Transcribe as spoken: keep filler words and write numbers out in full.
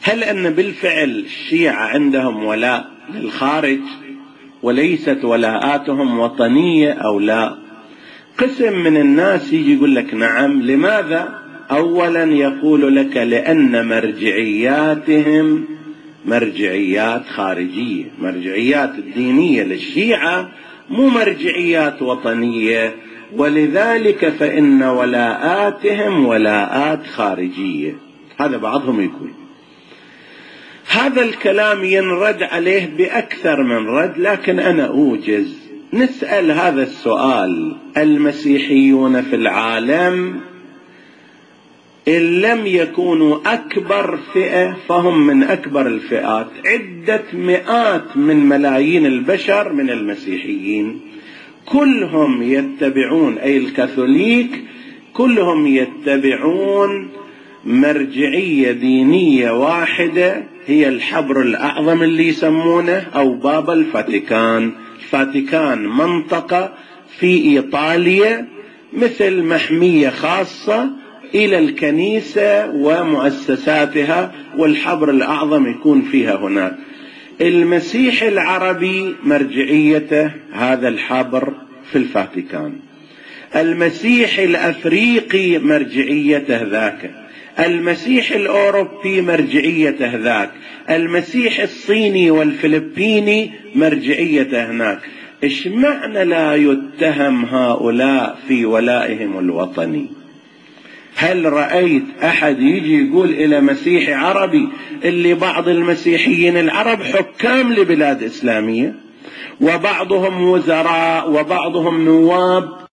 هل أن بالفعل الشيعة عندهم ولاء للخارج وليست ولاءاتهم وطنية أو لا؟ قسم من الناس يجي يقول لك نعم. لماذا؟ أولا يقول لك لأن مرجعياتهم مرجعيات خارجية، مرجعيات الدينية للشيعة مو مرجعيات وطنية، ولذلك فإن ولاءاتهم ولاءات خارجية. هذا بعضهم يقول. هذا الكلام ينرد عليه بأكثر من رد، لكن أنا أوجز نسأل هذا السؤال: المسيحيون في العالم إن لم يكونوا أكبر فئة فهم من أكبر الفئات، عدة مئات من ملايين البشر من المسيحيين، كلهم يتبعون، أي الكاثوليك كلهم يتبعون مرجعية دينية واحدة، هي الحبر الأعظم اللي يسمونه أو بابا الفاتيكان. الفاتيكان منطقة في إيطاليا مثل محمية خاصة إلى الكنيسة ومؤسساتها، والحبر الأعظم يكون فيها هناك. المسيح العربي مرجعيته هذا الحبر في الفاتيكان، المسيح الأفريقي مرجعيته ذاك، المسيح الأوروبي مرجعيته ذاك، المسيح الصيني والفلبيني مرجعيته هناك. إيش معنى لا يتهم هؤلاء في ولائهم الوطني؟ هل رأيت أحد يجي يقول إلى مسيحي عربي اللي بعض المسيحيين العرب حكام لبلاد إسلامية وبعضهم وزراء وبعضهم نواب